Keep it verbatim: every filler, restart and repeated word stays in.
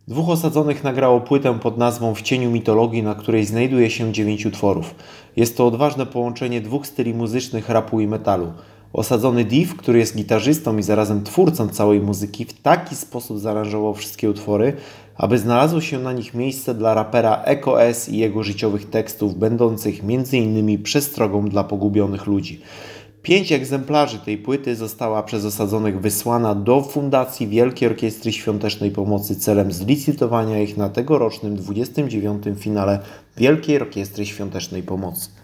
Dwóch osadzonych nagrało płytę pod nazwą W cieniu mitologii, na której znajduje się dziewięć utworów. Jest to odważne połączenie dwóch styli muzycznych, rapu i metalu. Osadzony Div, który jest gitarzystą i zarazem twórcą całej muzyki, w taki sposób zaaranżował wszystkie utwory, aby znalazło się na nich miejsce dla rapera Eko S i jego życiowych tekstów, będących między innymi przestrogą dla pogubionych ludzi. Pięć egzemplarzy tej płyty została przez osadzonych wysłana do Fundacji Wielkiej Orkiestry Świątecznej Pomocy celem zlicytowania ich na tegorocznym dwudziestym dziewiątym finale Wielkiej Orkiestry Świątecznej Pomocy.